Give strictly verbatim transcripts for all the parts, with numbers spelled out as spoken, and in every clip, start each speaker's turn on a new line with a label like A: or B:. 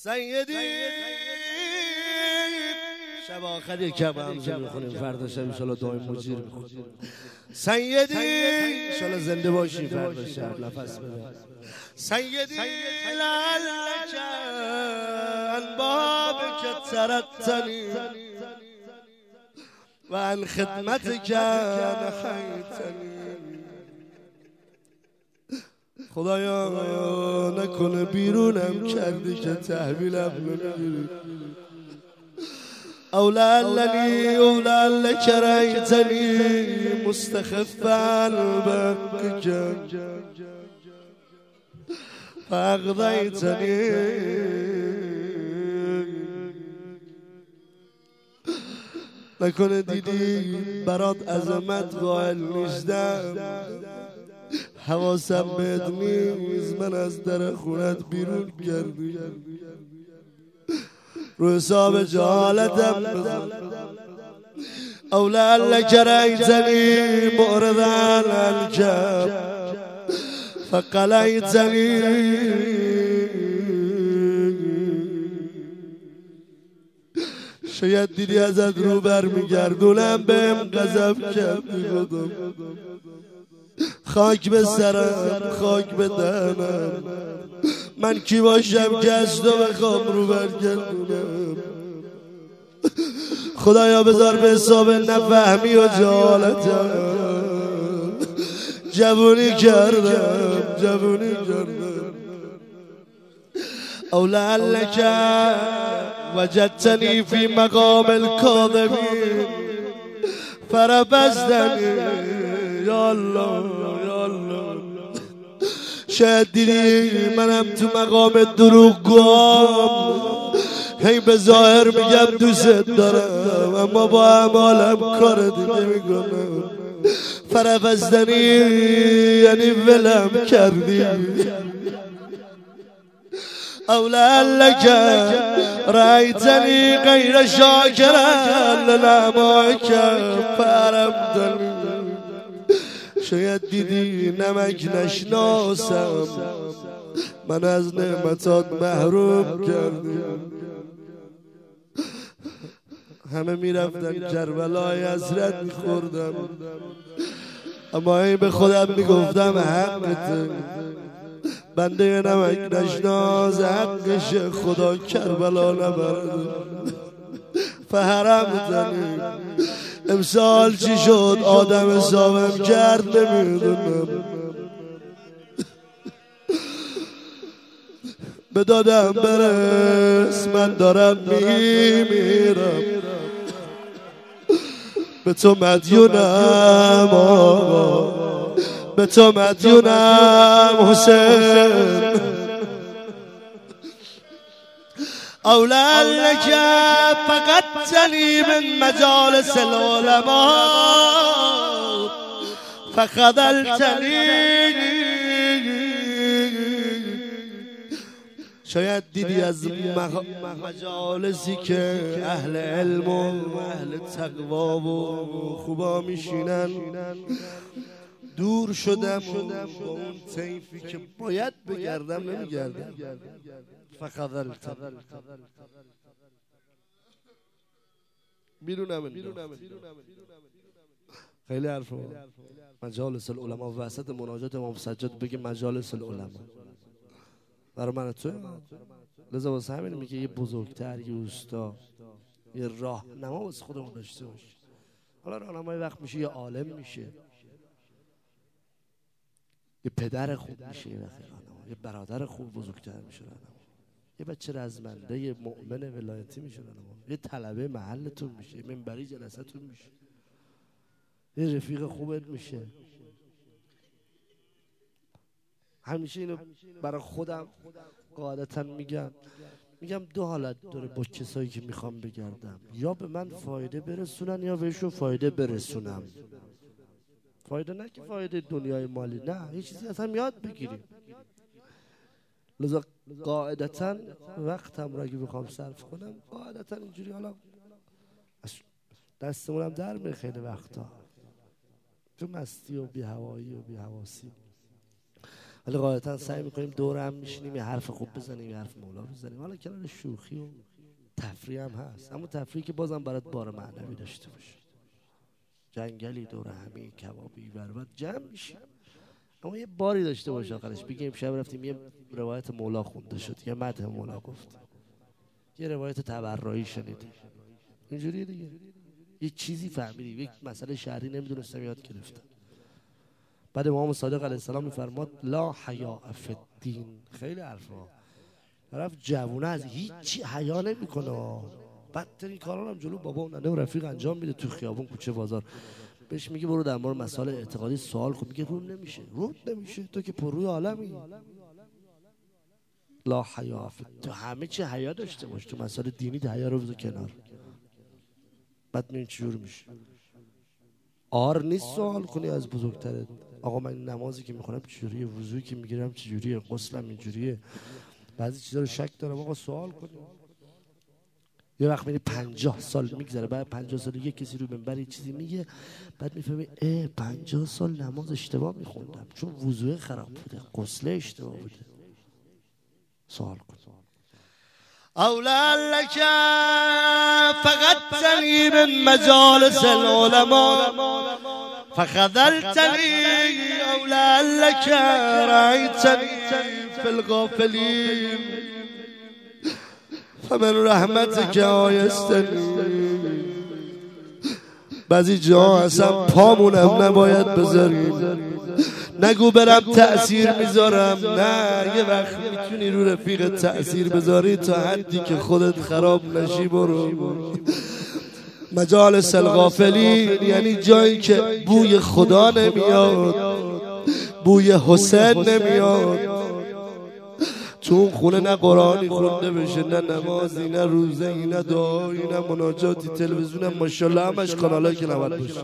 A: سیدی شب آخر یک کم همزه میخونیم، فردا شب انشالله دعای مجیر میخونیم. سیدی انشالله زنده باشیم، فردا شب نفس بده. سیدی لعلک عن بابک ترتنی و عن خدمتک نحیتنی. خدایا نکنه بیرونم کردی که تحویلم نمیگیری، او لعلنی او لعلک رأیتنی مستخفا بحقک فاغضیتنی. نکنه دیدی برات عظمت قائل نیستم، حواسم بهت نیست، من از در خونت بیرون کردی، رو حساب جهالتم بزن. او لعلک رأیتنی معرضا عنک فقلیتنی. شاید دیدی ازت رو برمیگردونم، بهم غضب کردی، خودم خاک به سرم خاک به دهنم، من کی باشم که از تو بخوام رو برگردونم. خدایا بذار به حساب نفهمی و جهالتم جوونی کردم جوونی کردم. او لعلک وجدتنی فی مقام الکاذبین فربزتنی. یا الله یا الله، شاید دیدی منم تو مقام دروغگوام، هی به ظاهر میگم دوست دارم اما با اعمالم کار دیگه میکنم. فربزتنی یعنی ولم کردی. او لعلک رأیتنی غیر شاکرا لنعمائک فحرمتنی. شاید دیدی نمک نشناسم، من از نعمتات محروم کردی. همه میرفتن کربلای حضرت میخوردم، اما این به خودم میگفتم حقته، بنده نمک نشناس حقش، خدا کربلا نبرد. فحرمتنی. امسال چی شد آدم حسابم کرد نمیدونم، به دادم برس من دارم میمیرم، به تو مدیونم آقا، به تو مدیونم حسین. او لعلک فقدتنی من مجالس العلماء فخذلتنی. شاید دیدی از مجالسی که اهل علم و اهل تقوا و خوبا میشینن دور شدم و با اون طیفی که باید بگردم نمیگردم. فخذلت بیرونم خیلی حرفا. مجالس العلماء وسط مناجات امام سجاد بگی مجالس العلماء برای من تو. لذا واسه همین میگه یه بزرگتر، یه اوستا، یه راهنما واسه خودمون داشته باش. حالا راهنمای وقت میشه یه عالم میشه، یه پدر خوب میشه، یه یه برادر خوب بزرگتر میشه، یه بچه رزمنده، یه مؤمن ولایتی میشه، یه طلبه محلتون میشه، یه منبری جلستون میشه، یه رفیق خوبت میشه. همیشه اینو برای خودم قاعدتا میگم میگم دو حالت داره با کسایی که میخوام بگردم، یا به من فایده برسونن یا بهشون فایده برسونم. فایده نه که فایده دنیای مالی، نه، یه چیزی اصلا یاد بگیریم. لذا قاعدتا وقتم را اگه بخوام صرف کنم قاعدتا اینجوری، حالا دستمونم در میره خیلی وقتا تو مستی و بی هوایی و بی حواسی. ولی غالبا سعی میکنیم دور هم میشینیم یه حرف خوب بزنیم، یه حرف مولا بزنیم، حالا کنار شوخی و تفریح هم هست، اما تفریحی که بازم برات بار معنوی داشته باشه. جنگلی دور همی کبابی برباد جمع میشیم، اما یه باری داشته باشه آخرش. بگیم شب رفتیم یه روایت مولا خونده شد، یه مدح مولا گفت، یه روایت تبرایی شنیدی، اینجوری دیگه یه چیزی فهمیدی. یک مسئله شهری نمیدونستم یاد گرفتم. بعد امام صادق علیه السلام میفرماد لا حیا فی الدین. خیلی حرفا طرف جوونه از هیچی حیا نمیکنه، بدترین کارا هم جلو بابا و ننه و رفیق انجام میده تو خیابون کوچه بازار. بهش میگه برو در مورد مسائل اعتقادی سوال کن، میگه رو نمیشه رو نمیشه تو که پروی عالمی. لا حیا فی، تو همه چی حیا داشته باش، تو مسائل دینی حیا رو بذار کنار. بعد ببین چجور میشه. آر نیست سوال کنی از بزرگترت، آقا من نمازی که میخونم چجوریه، وضویی که میگیرم چجوریه، غسلم اینجوریه، بعضی چیزا رو شک دارم، آقا سوال کنی. یه وقت میری پنجاه سال میگذره، بعد پنجاه سال یه کسی رو منبر یه چیزی میگه، بعد میفهمی اه پنجاه سال نماز اشتباه میخوندم چون وضوء خراب بوده، غسل اشتباه بوده. سوال کن. اولا لك فقدتني من مجالس العلماء فخذلتني، اولا لك رأيتني في الغافلين فمن رحمتك آیستنی. بعضی جا اصلا پامونم نباید بذاریم، نگو برم تأثیر میذارم، نه یه وقت میتونی رو رفیق تأثیر بذاری تا حدی که خودت خراب نشی. برو مجالس الغافلین یعنی جایی که بوی خدا نمیاد، بوی حسین نمیاد. تو اون خونه نه قرآنی خونده بشه، نه نمازی، نه روزه‌ای، نه دعایی، نه مناجاتی. تلویزیون ماشاءالله همش کانالایی که نباید باشه.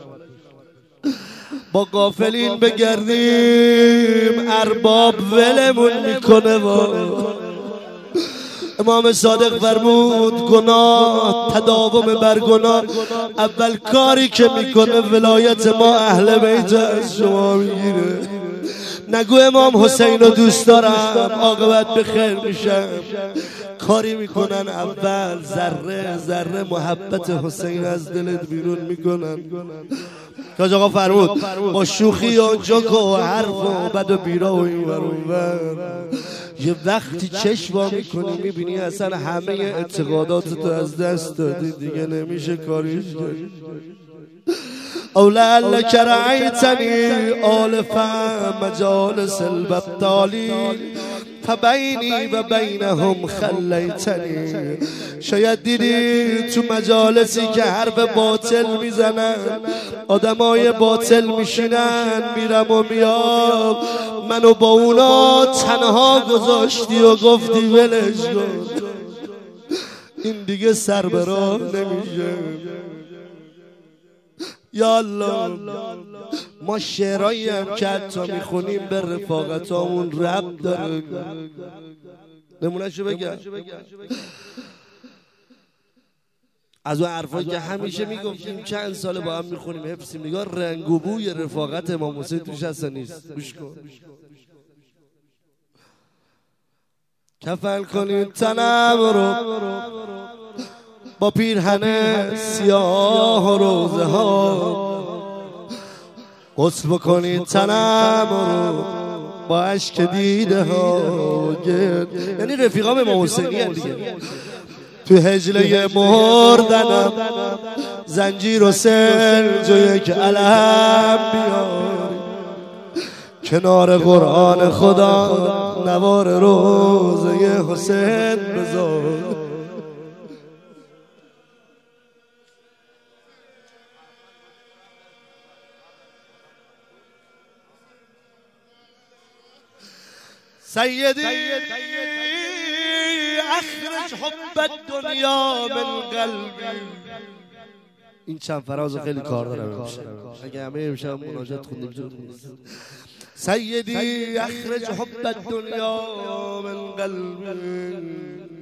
A: با غافلین بگردیم ارباب ولمون میکنه. با امام صادق فرمود گناه تداوم بر گناه اول کاری که میکنه ولایت ما اهل بیت از شما میگیره. نگو امام حسین رو دوست دارم عاقبت به خیر میشم، کاری میکنن اول ذره ذره محبت حسین از دلت بیرون میکنن. کاج آقا فرمود با شوخی و جوک و حرف و بد و بیرا و این ور اون ور یه وقتی چشم وا میکنی میبینی اصلا همه اعتقاداتتو از دست دادی، دیگه نمیشه کاریش کرد. اولا لك رأيتني آلفا مجالس البطالين فبینی و بینهم خلیتنی. شاید دیدی تو مجالسی که حرف باطل میزنن، آدمای باطل میشینن، میرم و میام، منو با اونا تنها گذاشتی و گفتی ولش کن، این دیگه سر به راه نمیشه. یا الله ما شعرهایی هم که حتی میخونیم به رفاقت همون ربط داره. نمونهشو بگم از اون حرفایی که همیشه میگفتیم چند سال با هم میخونیم حفظیم، نگاه رنگ و بوی رفاقت امام حسین توش اصلا نیست. گوش کن. کفن کنید تنم رو با پیرهن سیاه و روزه ها، غسل بکنید تنم رو با اشک دیده ها. یعنی رفیقام امام حسینی هم دیگه. تو هجله مردنم زنجیر و سنج و یک علم بیار، کنار قرآن خدا نوار روزه حسین بذار. سیدی اخرج حب الدنیا من قلبی. این چند فراز خیلی کار دارم امشب، اگه همه امشب مناجات خوندیم. سیدی اخرج حب الدنیا من قلبی.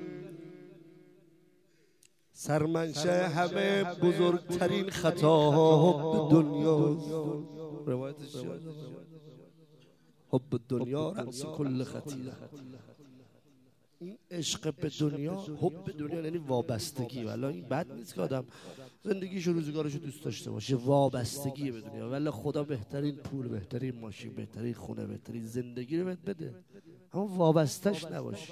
A: سرمنشه همه بزرگترین خطاها حب دنیا. روایتش حب دنیا رأس کل خطیئه. این عشق به دنیا، حب به دنیا یعنی وابستگی. ولی این بد نیست که آدم زندگیش و روزگارش رو دوست داشته باشه، وابستگی به دنیا. ولی خدا بهترین پول، بهترین ماشین، بهترین خونه، بهترین زندگی رو بهت بده، اما وابستش نباش.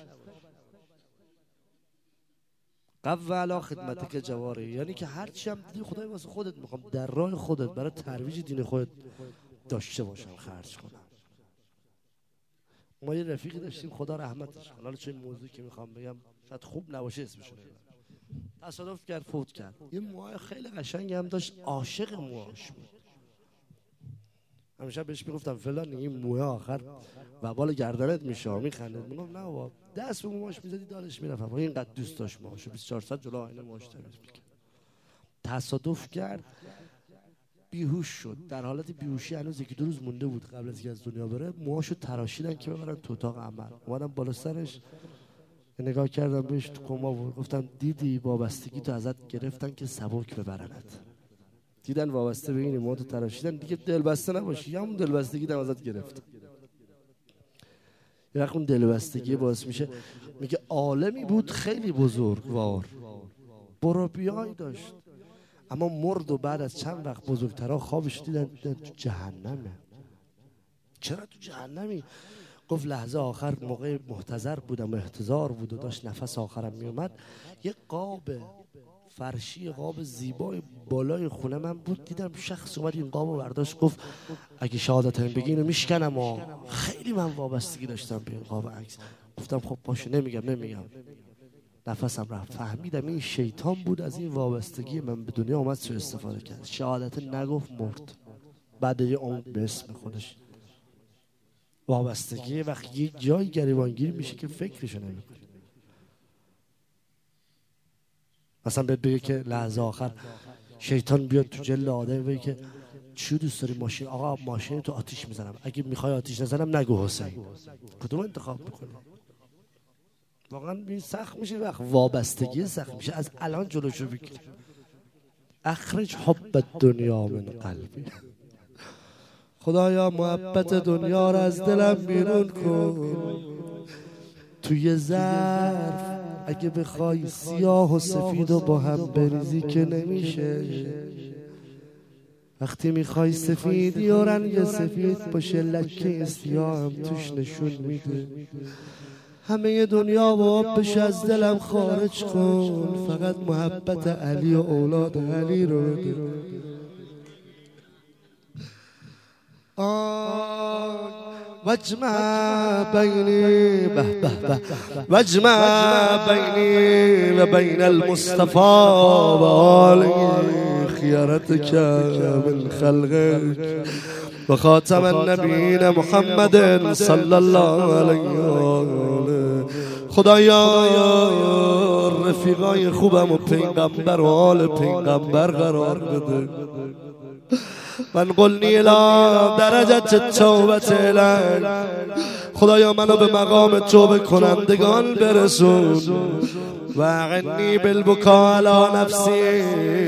A: قو علی خدمتک جواره، یعنی که هرچی هم دیدی خدای واسه خودت میخوام در راه خودت برای ترویج دین خودت داشته باشم، خرج کنم. ما یه رفیقی داشتیم خدا رحمتش کنه، حالا چه موضوعی که میخوام بگم شاید خوب نباشه اسمشو بگم، تصادف کرد فوت کرد. یه موهای خیلی قشنگی هم داشت، عاشق موهاش بود. همیشه بهش میگفتم فلان این موه آخر وبال گردنت میشه، میخندید. میگم نه بابا، دست به موهاش میزدی دارش میرفت. اینقدر دوست داشت موهاشو، بیست و چهار ساعت جلو آینه موهاش تمیز میکرد. تصادف کرد، بیهوش شد. در حالت بیهوشی هنوز یکی دو روز مونده بود قبل از اینکه از دنیا بره. موهاشو تراشیدن که ببرن تو اتاق عمل. اومدم بالا سرش نگاه کردم بهش، تو کما بود. گفتم دیدی وابستگی تو ازت گرفتن که سبک ببرنت. دیدن وابسته به این موهاتو تراشیدن، دیگه دلبسته نباشی. یا همون دلبستگی دم ازت گرفت. یه وقت اون دلبستگی باعث میشه، میگه عالمی بود خیلی بزرگوار، برو بیای داشت، اما مرد و بعد از چند وقت بزرگترها خوابش دیدن تو جهنمه. چرا تو جهنمی؟ گفت لحظه آخر موقع محتضر بودم و احتضار بود و داشت نفس آخرم میومد، یه قاب فرشی، قاب زیبای بالای خونه من بود، دیدم شخص اومد این قابو برداشت، گفت اگه شهادتم بگی اینو میشکنم. و خیلی من وابستگی داشتم به این قاب عکس. گفتم خب باشه نمیگم نمیگم نفسم رفت. فهمیدم این شیطان بود، از این وابستگی من به دنیا اومد سوء استفاده کرد. شهادت نگفت، مرد. بعد یه عمر به اسم خودش. وابستگی وقتی یه جای گریبانگیر میشه که فکرشو نمیکنه. مثلا بهت بگه که لحظه آخر شیطان بیاد تو جلد آدم بگه که چی دوست داری ماشین؟ آقا ماشین تو آتیش میزنم، اگه میخوای آتیش نزنم نگو حسین. کدوم انتخاب میکنی؟ واقعا این سخت میشه، وقت وابستگی سخت میشه. از الان جلوشو بگیر. اخرج حب دنیا من قلبی. خدایا محبت دنیا رو از دلم بیرون کن. توی ظرف اگه بخوای سیاه و سفید و با هم بریزی که نمیشه. وقتی میخوای سفیدی و رنگ سفید باشه، لکه سیاه هم توش نشون میده. همه دنیا و آبش از دلم خارج کن، فقط محبت علی و اولاد علی رو بده. وجمع بینی به به به وجمع بینی و بین المصطفى و آله خیارتک من خلقک و خاتم النبیین محمد صلی الله علیه و آله. خدایا رفیقای خوبم و پیغمبر و آل پیغمبر قرار بده. من قلنی الی درجت توبت الک. خدایا منو به مقام توبه کنندگان برسون. و اعنی بالبکا علی نفسی.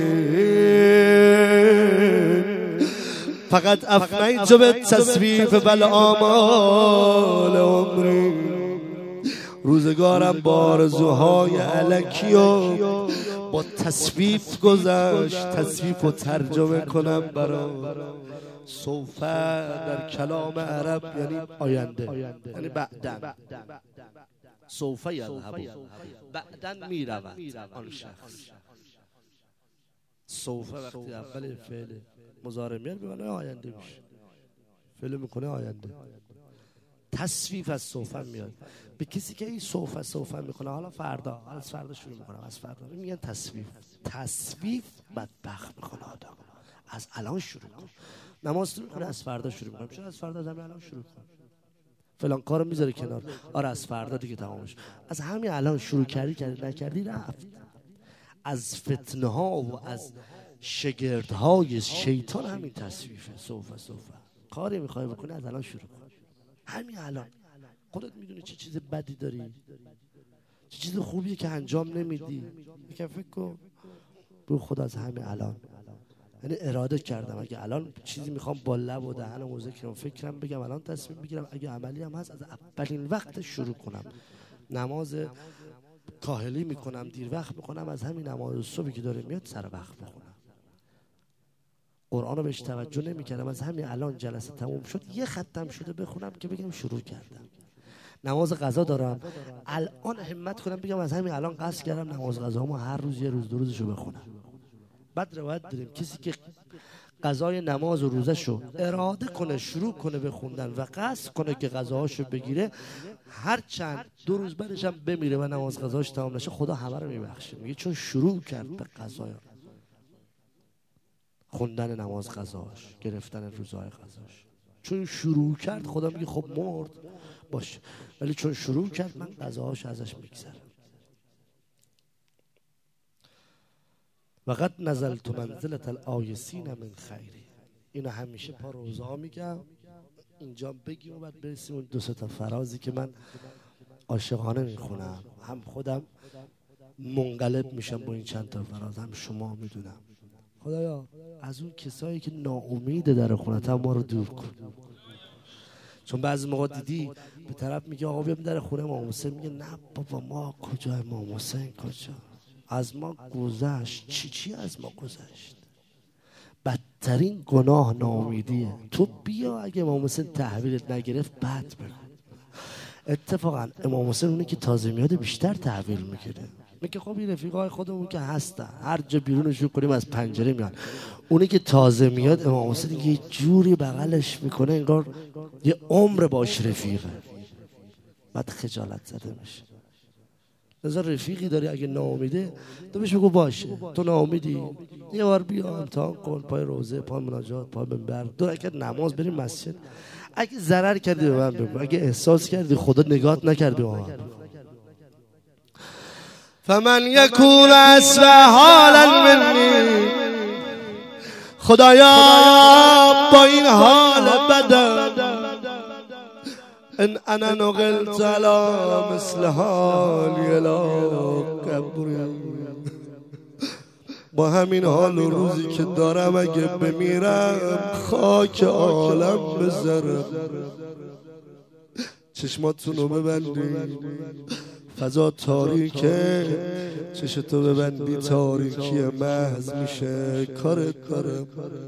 A: فقط افنیت به تصویف بل آمال عمری. روزگارم با آرزوهای الکی و با تصویف گذشت. تصویف و ترجمه کنم برای سوف در کلام عرب یعنی آینده، یعنی بعدن. سوف یذهب، بعدن میرود آن شخص. سوف وقتی اول فعل مضارع میاد به معنای آینده میشه، فعل میکنه آینده. تصویف از سوف میاد به کسی که این سوف سوف میکنه، حالا فردا، از فردا شروع میکنم، از فردا میگن تصویف. تصویف بدبخت میکنه آدم. از الان شروع کن. نماز میکنه از فردا شروع میکنم. چرا از فردا؟ از الان شروع کن. فلان کارو میذاره کنار. آره از فردا دیگه تمامش. از همین الان شروع کردی کردی نکردی رفت. از فتنه ها و از شگردهای شیطان همین تصویفه. سوف سوف کاری میخوای بکنی از الان شروع کن. همین الان. خودت میدونی چه چیز بدی داری، چه چیز خوبیه که انجام نمیدی. یکم فکر کن. برو خدا از همین الان یعنی اراده کردم اگه الان چیزی میخوام با لب و دهن و ذکرم فکرم بگم الان تصمیم بگیرم اگه عملی هم هست از اولین وقت شروع کنم. نماز کاهلی میکنم، دیر وقت میکنم، از همین نماز صبحی که داره میاد سر وقت بخونم. قرآن رو بهش توجه نمیکردم، از همین الان جلسه تموم شد یه ختم شده بخونم که بگم شروع کردم. نماز قضا دارم الان همت کنم بگم از همین الان قصد کردم نماز قضامو هر روز یه روز دو روزشو بخونم. بعد روایت داریم کسی که قضای نماز و روزشو اراده کنه شروع کنه به خوندن و قصد کنه که قضاهاشو بگیره، هر چند دو روز بعدش هم بمیره و نماز قضاش تمام نشه خدا همه رو میبخشه. میگه چون شروع کرد به قضای خوندن نماز قضاش، گرفتن روزهای قضاش، چون شروع کرد خدا میگه خب مرد باشه، ولی چون شروع کرد من قضاهاش ازش میگذرم. وقد نزلت منزلة الآیسین من خیری. اینو همیشه پا روزا میگم، اینجا بگیم و بعد برسیم اون دو سه تا فرازی که من عاشقانه میخونم، هم خودم منقلب میشم با این چند تا فراز، هم شما میدونم. خدایا از اون کسایی که ناامیده در خونت هم ما رو دور کن. چون بعضی موقع دیدی به طرف میگه آقا بیام در خونه امام حسین، میگه نه بابا ما کجا، امام حسین کجا، از ما گذشت. چی چی از ما گذشت؟ بدترین گناه ناامیدیه. تو بیا اگه امام حسین تحویلت نگرفت بعد بگو. اتفاقا امام حسین اونی که تازه میاد بیشتر تحویل میگیره. میگه خب این رفیقای خودمون که هستن هر جا بیرونشون کنیم از پنجره میان، اونی که تازه میاد امام حسین یه جوری بغلش میکنه انگار یه عمر باش رفیقه، بعد خجالت زده میشه. لذا رفیقی داری اگه ناامیده تو بهش بگو باشه تو ناامیدی یه بار بیا امتحان کن، پای روزه، پای مناجات، پای منبر، دو رکعت نماز بریم مسجد. اگه ضرر کردی به من بگو، اگه احساس کردی خدا نگات نکردی به من. فمن یکون اسوأ حالا منی، خدایا با این حال بدم ان انا نقلت علی مثل حالی الی قبری، با همین حال و روزی که دارم اگه بمیرم خاک عالم بذارم. چشماتونو ببندید، فضا تاریکه، چشتو ببندی تاریکی محض میشه. کارت دارم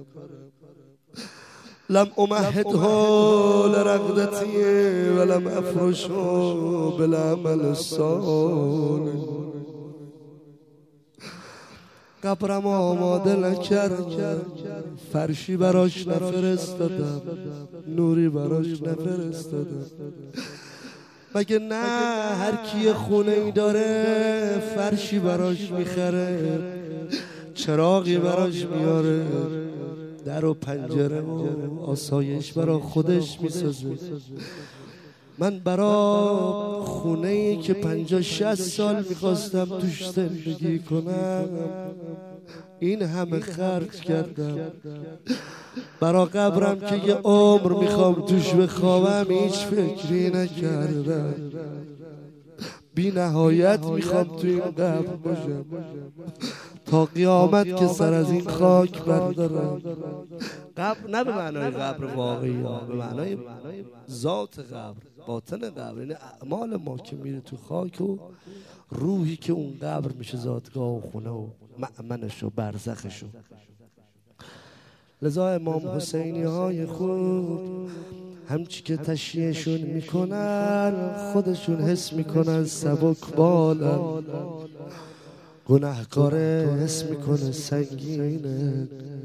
A: لم امهدها لرغدتی ولم افرشها بالعمل الصالح. قبرم آماده نکردم، فرشی براش نفرستادم، نوری براش نفرستادم. مگه نه هر کی خونه ای داره فرشی براش میخره، چراغی براش میاره، در و پنجره و آسایش برا خودش میسازه. من برا خونه ای که پنجاه شصت سال میخواستم توش زندگی کنم این همه خرج کردم. برا قبرم که یه عمر میخوام توش بخوابم هیچ فکری نکردم. بی نهایت میخوام تو این قبر باشم تا قیامت که سر از این خاک بردارم. قبر نه به معنای قبر واقعی ها، به معنای ذات قبر، باطن قبر، یعنی اعمال ما که میره تو خاک و روحی که اون قبر میشه زادگاه و خونه و مأمنش و برزخش. لذا امام حسینی های خود همچی که تشییعشون میکنن خودشون حس میکنن سبک بالن، گناهکاره حس میکنه سنگینه.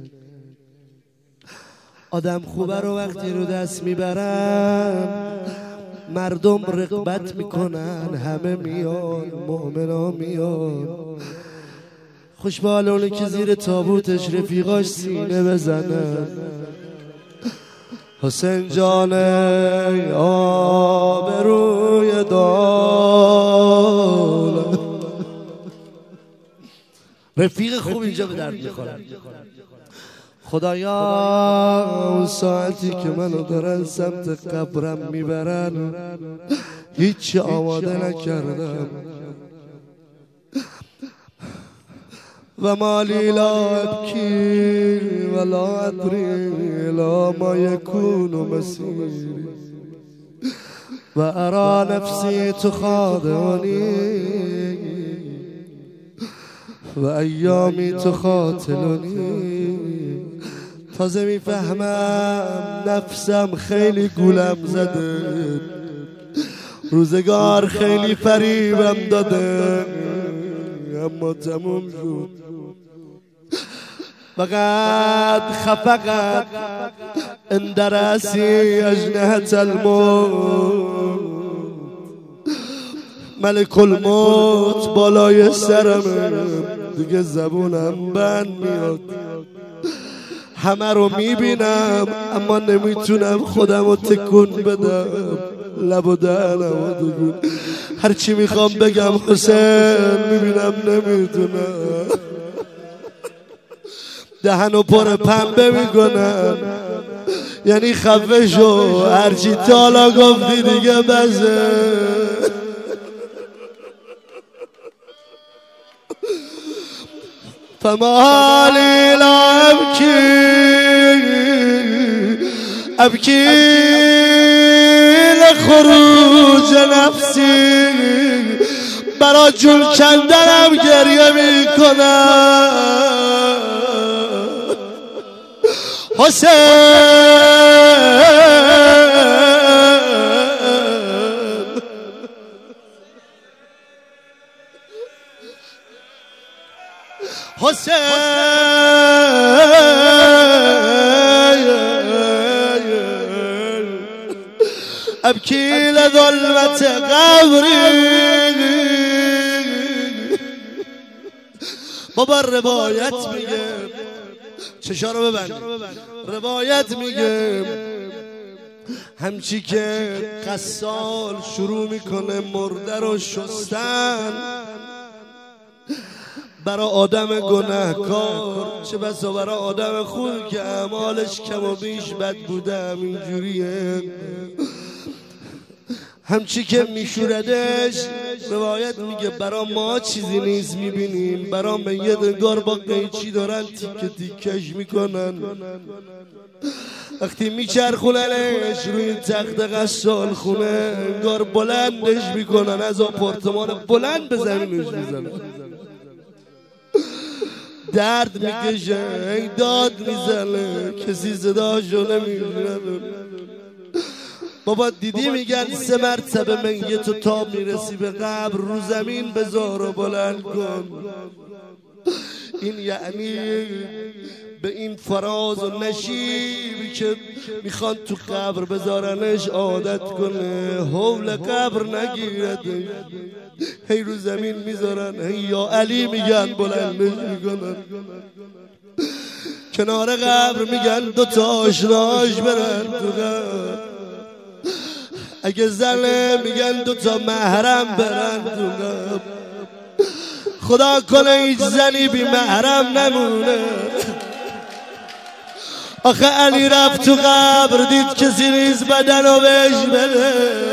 A: آدم خوبه رو وقتی رو دست میبرن مردم رغبت میکنن، همه میان، مؤمنا میان. خوشبال اونی که زیر تابوتش رفیقاش سینه بزنن. حسین جان آبروی دار، رفیق خوب اینجا به درد میخوره. خدایا اون ساعتی که منو دارن سمت قبرم میبرن هیچی آماده نکردم. و مالی لا ابکی ولا ادری لا ما یکون مسیری و ارا نفسی تخادعنی و ایامی تخاطلونی. تازه میفهمم نفسم خیلی گولم زده، روزگار خیلی فریبم داده، اما تموم شد. فقط خفقت اندرسی اجنحت الموت، ملک الموت بالای سرمه، دیگه زبونم بند میاد. همه رو میبینم اما نمیتونم خودم رو تکون بدم، لب و دهنم رو هرچی میخوام بگم حسین میبینم نمیتونم، دهن و پر پنبه میکنم. یعنی خفه شو، هرچی تالا گفتی دیگه بزه. فما لی لا ابکی ابکی لخروج نفسی، برا جون کندنم گریه میکنم. حسین حسین ابکی لظلمت قبری. بابا روایت میگه، چشا رو ببند، روایت میگه همچی که قصال شروع میکنه مرده رو شستن برای آدم گناهکار، چه بسا برای آدم خوب که اعمالش کم و بیش بد بوده همینجوریه. همچی که میشوردش روایت میگه برا ما چیزی نیست میبینیم، برا میت انگار با قیچی دارن تیکه تیکش میکنن. وقتی میچرخوننش روی تخت غسال خونه انگار بلندش میکنن، از آپارتمان بلند به زمینش میزنن. درد میکشه، داد میزنه، کسی صداشو نمیشنوه. بابا دیدی میگن سه مرتبه میت و تا میرسی به قبر رو زمین بذار و بلند کن. این یعنی به این فراز و نشیبی که میخوان تو قبر بذارنش عادت کنه، حول قبر نگیرده، هی رو زمین میذارن، هی یا علی میگن بلندش میکنن. کنار قبر میگن دوتا آشناش برن تو قبر، اگه زنه میگن دوتا محرم برن تو قبر. خدا کنه هیچ زنی بی محرم نمونه. آخه علی رفت تو قبر دید کسی نیست بدن و بهش بده،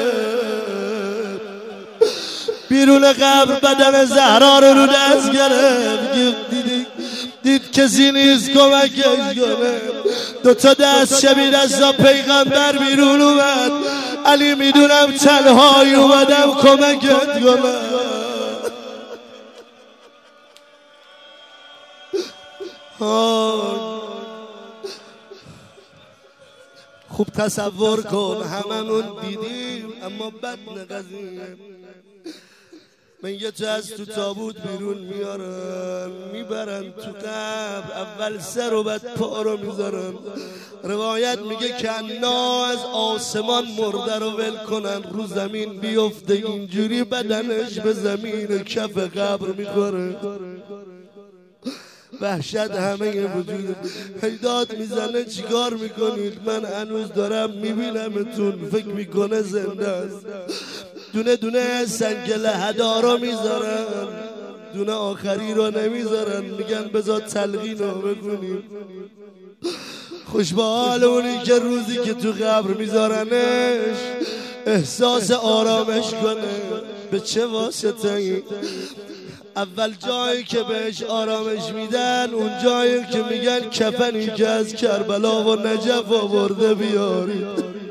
A: بیرون قبر بدن زهرا رو رو دست گرفت، دید, دید کسی نیست کمکش کنه. دوتا دست شبیه دستا پیغمبر بیرون اومد، علی میدونم تنهایی اومدم کمکت کنم. خوب تصور کن، هممون دیدیم اما بدن قضیه. میت از تو تابوت بیرون میارن میبرن تو قبر، اول سر و بعد پا رو میذارن. روایت میگه کنا از آسمان مرده رو ول کنن رو زمین بیفته، اینجوری بدنش به زمین کف قبر میخوره. وحشت همه وجود داد میزنه چیکار میکنید؟ من هنوز دارم میبینمتون، فکر میکنه زنده است. دونه دونه سنگ لحدا رو میذارن، دونه آخری رو نمیذارن، میگن بذار تلقین رو بکنیم. خوش به حال اونی که روزی که تو قبر میذارنش احساس آرامش کنه. به چه واسطه‌ای؟ اول جایی که بهش آرامش میدن اون جایی که میگن کفنی که از کربلا و نجف آورده بیاری،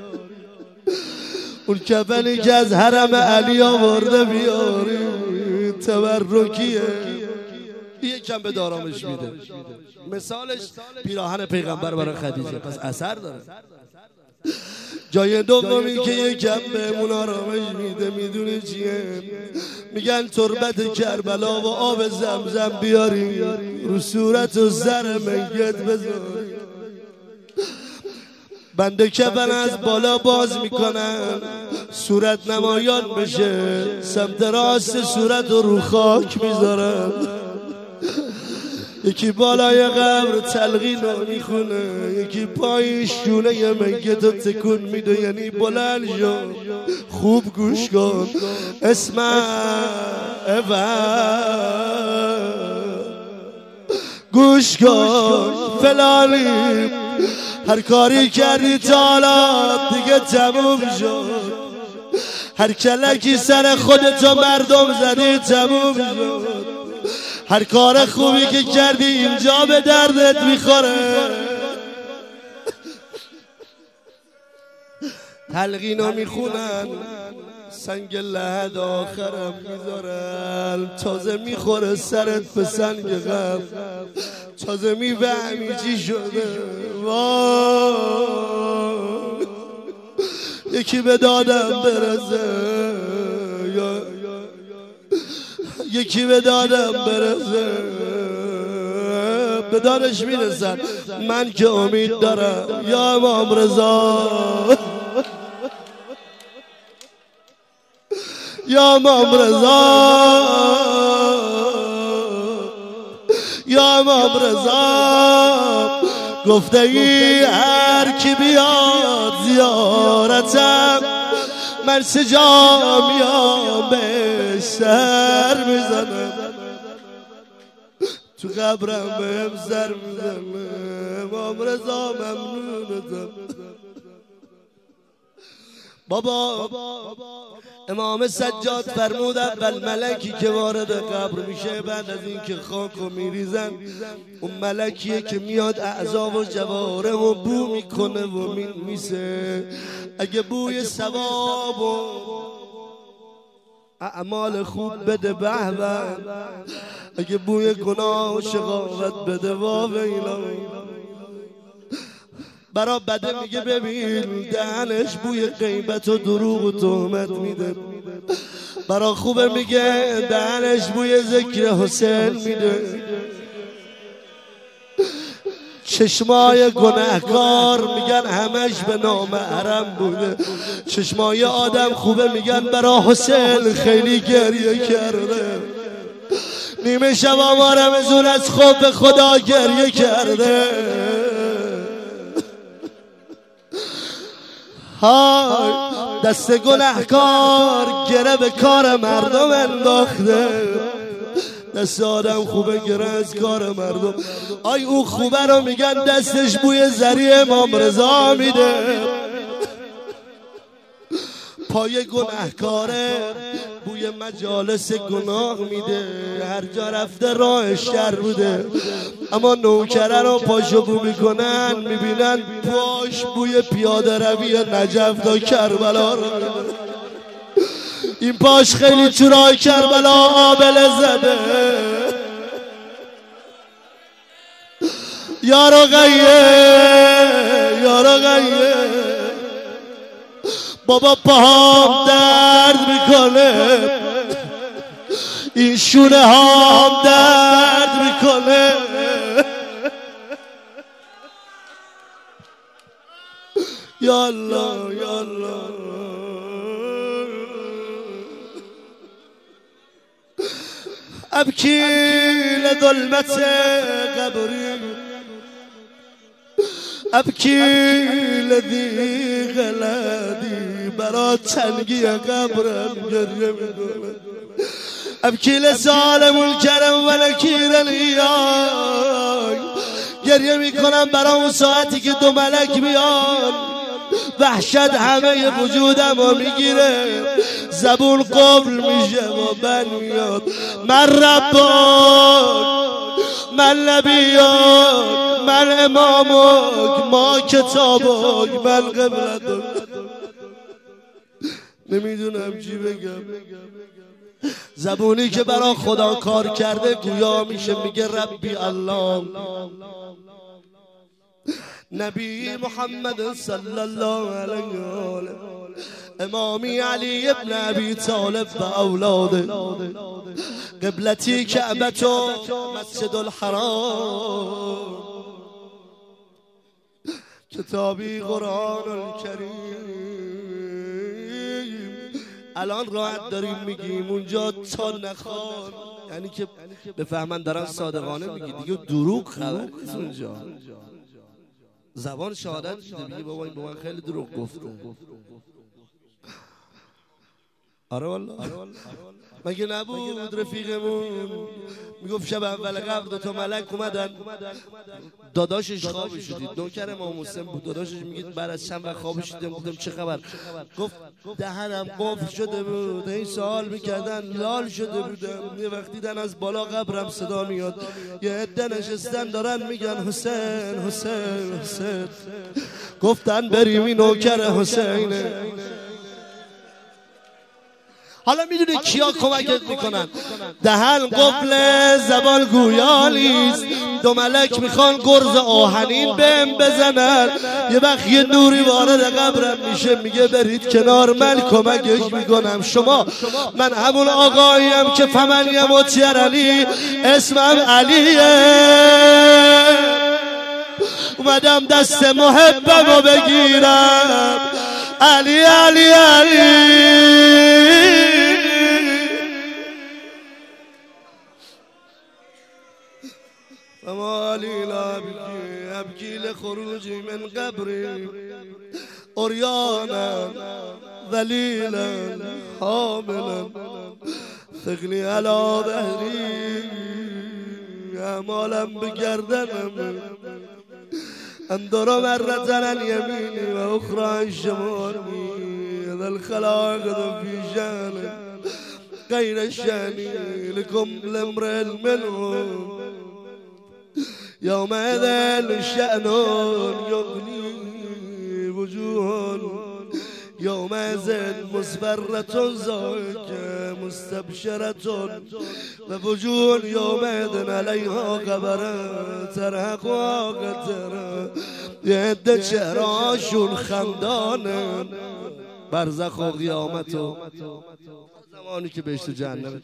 A: اون کفنی که از حرم علی آورده بیاری، تبرکیه، یکم به آرامش میده. مثالش پیراهن پیغمبر برای خدیجه، پس اثر داره. جای دومی که یکم بهمون آرامش میده میدونی چیه؟ میگن تربت کربلا و آب زمزم بیاری رو صورت و زر میت بذاری. بنده کفن از بالا باز میکنن صورت نمایان بشه، سمت راست صورت رو رو خاک میذارن. یکی بالای قبر تلقین رو میخونه، یکی پای شونه میت رو تکون میده، یعنی بلند شو خوب گوش کن. اسمع گوش کن فلانی، هر کاری کردی تا حالا دیگه تموم شد، هر کلکی سر خودتو مردم زدی تموم شد، هر کار خوبی که کردی اینجا به دردت میخوره. تلقینو میخونن سنگ لحد آخرم میذارن، تازه میخوره سرت به سنگ غم، تازه میفهمی چی شده. وای یکی به دادم برسه، یکی به دادم برسه، به دادش میرسن. من که امید دارم یا امام رضا، یا امام رضا، یا امام رضا. گفته ای هر کی بیاد زیارتم من سجا میام به سر میزنم، تو قبرم بهم سر میزنم. امام رضا ممنونتم. بابا امام سجاد فرمود اول ملکی که وارد قبر میشه بعد از اینکه خاکو میریزن، اون ملکیه که میاد اعضا و جواره و بو میکنه و میمیسه. اگه بوی ثواب و اعمال خوب بده به به، اگه بوی گناه و شقاوت بده واویلا. برا بده میگه ببین دهنش بوی غیبت و دروغ و تهمت میده، برا خوبه میگه دهنش بوی ذکر حسین میده. چشمای گناهکار میگن همش به نام حرم بوده، چشمای آدم خوبه میگن برا حسین خیلی گریه کرده. نیمه شب آمارم زور از خوب خدا گریه کرده. های دست گناهکار گره به کار مردم انداخته، دست آدم خوبه گره از کار مردم. آی او خوبه رو میگن دستش بوی زری امام رضا میده، پای گناهکاره بوی مجالس گناه میده. هر جا رفته راه شر بوده، اما نوکره رو پاشو بو میکنن میبینن پاش بوی پیاده روی نجف تا کربلا رو. این پاش خیلی تو راه کربلا آبله زده. یارو غیه یارو غیه بابا پاهم درد میکنه، این شونه هام درد میکنه. یالله یالله ابکی لظلمت قبری، ابکی لذی غلدی، برا تنگی قبرم گریه میکنم. ابکی لسالم الکرم و نکیر الیای، گریه میکنم برا اون ساعتی که دو ملک میان وحشت همه وجودم رو میگیره، زبون قفل میشه و من میاد من ربان، من نبیات، من امامک، ما کتابک، من قبلتک. نمیدونم چی بگم. زبونی که برا خدا کار کرده گویا میشه میگه ربی الله. نبی محمد صلی الله علیه و آله، امامی علی ابن ابی طالب و اولاده، قبلتی کعبت و مسجد الحرام، کتابی قرآن الکریم. الان راحت داریم میگیم اونجا تا نخوان، یعنی که بفهمن دارن صادقانه میگی، دیگه دروغ خبر نیست اونجا. زبان شهادت میده میگه بابا این با من خیلی دروغ گفته. آره والله مگه نبود رفیقمون میگفت شب اول قبل دو تا ملک اومدن، داداشش خوابش شدید، نوکر امام حسین بود، داداشش میگه بعد از چند وقت خوابش دیدم، گفتم چه خبر؟ گفت دهنم قفل شده بود، این سوال میکردن لال شده بودم، یه وقت دیدن از بالا قبرم صدا میاد، یه عده نشستن دارن میگن حسین حسین حسین، گفتن بریم این نوکر حسینه. حالا میدونی کیا کمکت میکنن؟ دهن قفل زبان گویا نیست، دو ملک میخوان گرز آهنین بهم بزنن، یه وقت یه نوری وارد قبرم میشه میگه برید کنار من کمکش میکنم. شما من همون آقاییم که فمنیم و چیر علی، اسمم علیه، اومدم دست محبم رو بگیرم، علی علی علی. فما لي لا أبكي أبكي لخروجي من قبري عريانا ذليلا حاملا ثقلي على ظهري، أعمالم بگردنم، أنظر مرة عن اليمين وأخرى عن شمالي، ذا الخلاق في شأن غير الشأن لكم الأمر منهم، يومئذ شأن يغني وجوه، يومئذ مسفرة زاكى مستبشرة، ووجوه يومئذ عليها غبرة ترهقها قترة، يد چهرهاشون خندانه، برزخ و قیامت و زمانی که بهشت و جهنم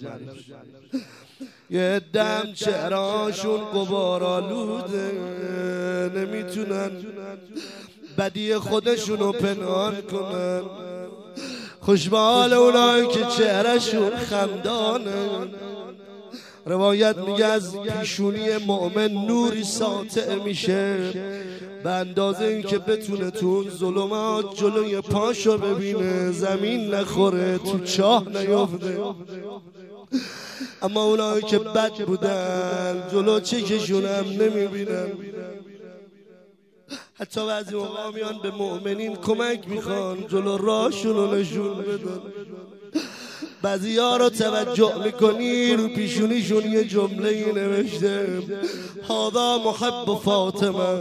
A: یه دم چهرهاشون غبارآلوده، نمیتونن بدی خودشونو پنهان کنن، خوشبال اونایی که چهرهشون خندانه. روایت میگه از پیشونی مؤمن نوری ساطع میشه به اندازه این که بتونه تو اون ظلمات جلوی پاشو ببینه، زمین نخوره، تو چاه نیفته. اما اونایی که بد بودن جلو چششون هم نمیبینن. حتی بعضی موقع میان به مؤمنین کمک میخوان، جلو راهشون رو نشون بدن. بعضی ها رو توجه میکنی رو پیشونیشون یه جمله ای نوشته هذا محب فاطمه،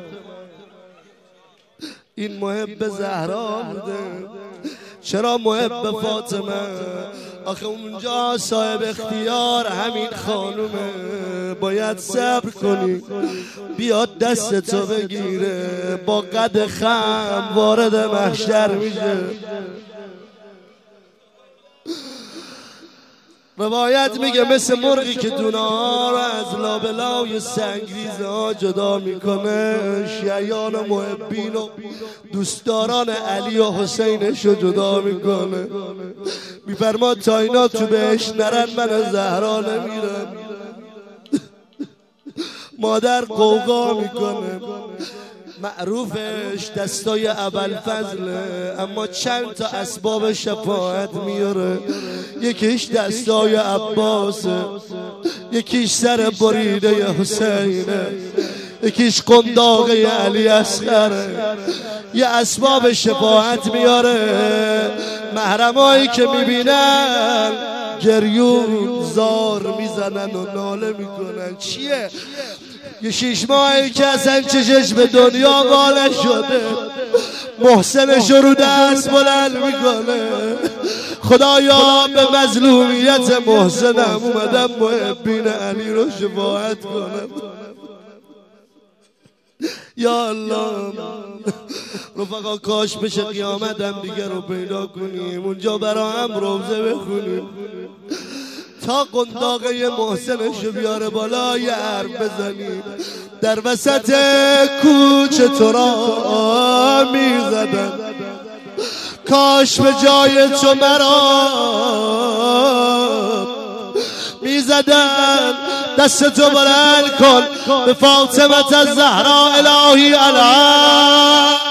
A: این محب زهرا بوده. چرا محب فاطمه؟ آخه اونجا صاحب اختیار همین خانومه، باید صبر کنی بیاد دست تو بگیره، با قد خم وارد محشر میشه. روایت میگه مثل مرغی که دونه‌ها رو از لابلای سنگریزه ها جدا میکنه، شیعیان و محبین و دوستداران علی و حسینش رو جدا میکنه. میفرما تا اینا تو بهش نرن من زهرا نمیرم. مادر قوقا میکنه، معروفش دستای ابوالفضله، اما چند تا اسباب شفاعت میاره. یکیش دستای عباسه، یکیش سر بریده حسینه، یکیش قنداقه علی اصغره، یه اسباب شفاعت میاره. محرمایی که میبینن گریون زار میزنن و ناله میکنن. چیه؟ یه شیش ماهی که اصلا چشش به دنیا واله شده، محسنش رو دست بلند میکنه. خدایا به مظلومیت محسنم اومدم محبین علی رو شفاعت کنم. یا الله رفقا کاش بشه قیامتم دیگه رو پیدا کنیم، اونجا برا هم روزه بخونیم تا قنداقه محسنشو بیاره بالا یه حرف بزنیم. در وسط کوچه تو را میزدن، کاش به جای تو مرا میزدن. دست تو بلند کن به فاطمه الزهرا الهی علی